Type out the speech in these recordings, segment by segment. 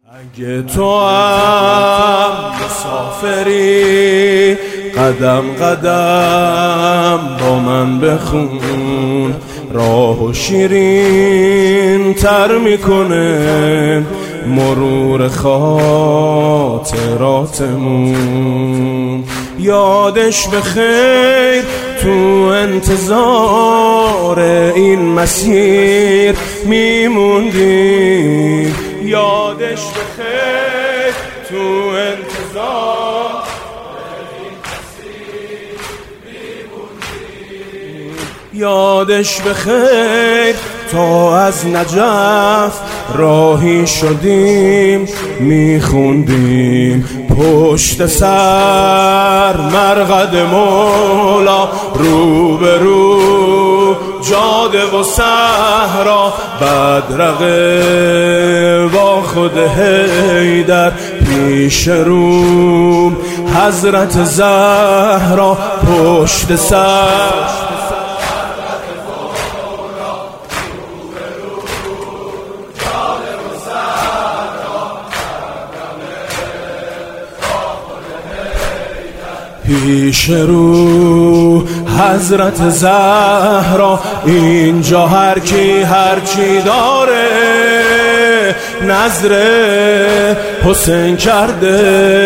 اگه تو هم مسافری قدم قدم با من بخون، راهو شیرین تر میکنه مرور خاطراتمون. یادش بخیر تو انتظار این مسیر میموندیم، یادش بخیر تو انتظار این مسیر میموندیم، یادش بخیر تا از نجف راهی شدیم میخوندیم پشت سر مرقد مولا، رو به رو جاده و صحرا، بدرقه با خود حیدر، پیش روم حضرت زهرا، پشت سر پیش رو حضرت زهرا. اینجا هر کی هر چی داره نظر حسین کرده،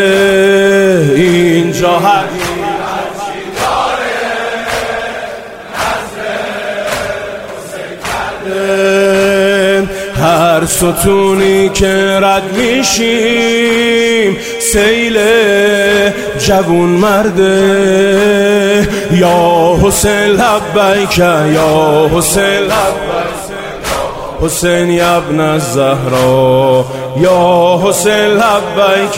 اینجا هر کی هر چی داره نظر حسین کرده. هر ستونی که رد میشیم سیل جوون مرده، یا حسین لبیک یا حسین لبیک، حسین ابن الزهرا یا حسین لبیک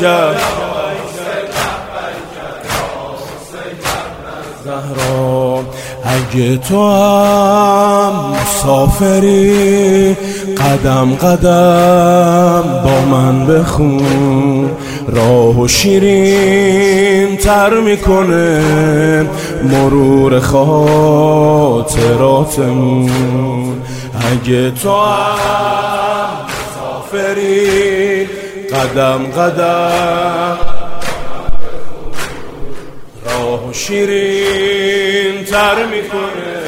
زهرا. اگه تو هم مسافری قدم قدم با من بخون، راهو شیرین تر میکنه مرور خاطراتمون. اگه تو هم مسافری قدم قدم راهو شیرین تر میکنه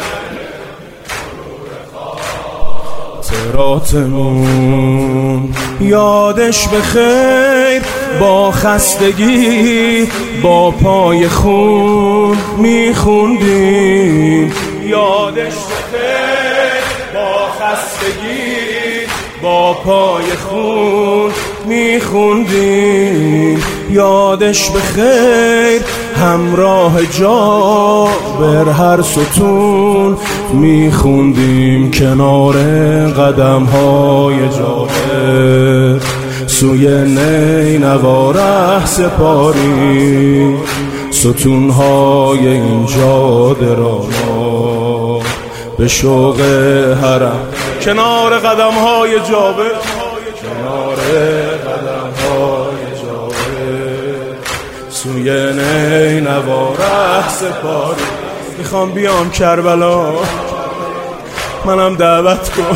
خاطراتمون. یادش بخیر با خستگی با پای خون میخوندیم، یادش بخیر با خستگی با پای خون میخوندیم، یادش بخیر همراه جابر هر ستون میخوندیم کنار قدم های جابر، سوی نینوا ره سپاری ستون های این جاده را ما به شوق حرم، کنار قدم های جابر، کنار قدم های جابر، سوی نینوا ره سپاری. میخوام بیام کربلا منم دعوت کن،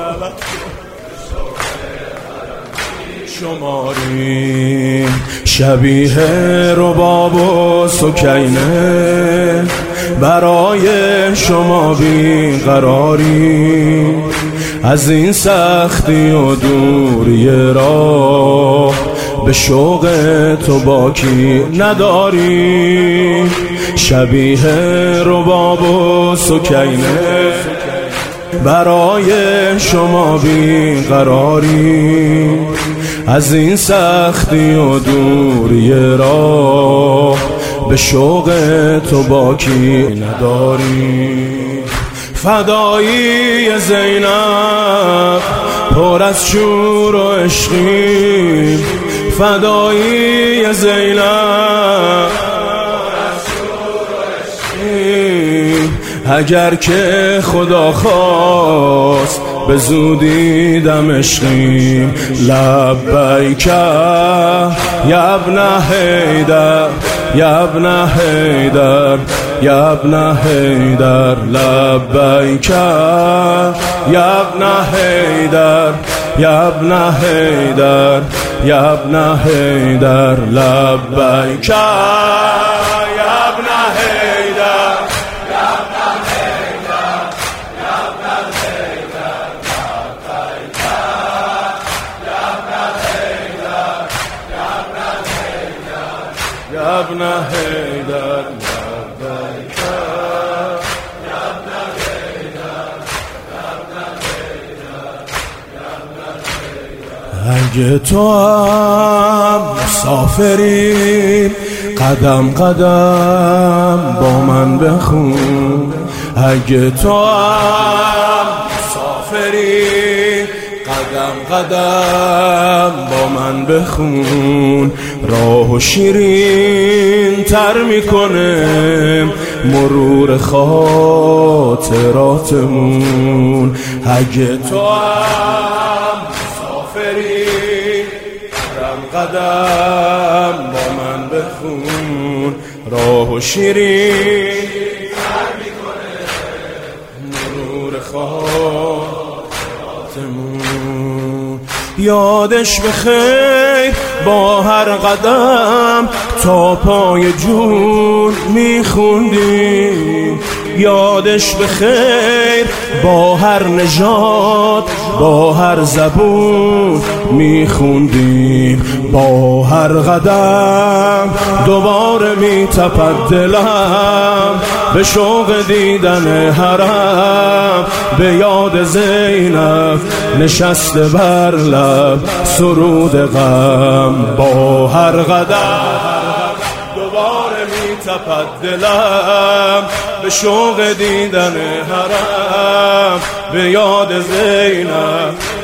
شماریم شبیه رباب و سکینه، برای شما بیقراریم از این سختی و دوری راه، به شوق تو باکی نداریم. شبیه رباب و سکینه، برای شما بیقراریم از این سختی و دوری راه، به شوق تو باکی نداریم. فدایی زینب پر از شور و عشقیم، فدایی زینب اگر که خدا خواست به زودی دمشقیم. لبیک یا ابن حیدر یا ابن حیدر یا ابن حیدر، لبیک یا ابن حیدر یا ابن حیدر یا ابن حیدر لبیک یا ابن حیدر یا ابن حیدر لبیک یا ابن حیدر اگه تو هم مسافری قدم قدم با من بخون اگه تو هم مسافری قدم قدم با من بخون راهو شیرین تر میکنه مرور خاطراتمون اگه تو هم مسافری قدم قدم با من بخون راهو شیرین تر میکنه مرور خاطراتمون یادش بخیر با هر قدم تا پای جون میخوندیم یادش بخیر با هر نژاد با هر زبون میخوندیم با هر قدم دوباره میتپد دلم به شوق دیدن حرم به یاد زینب نشسته بر لب سرود غم با هر قدم دوباره میتپد دلم به شوق دیدن حرم به یاد زینب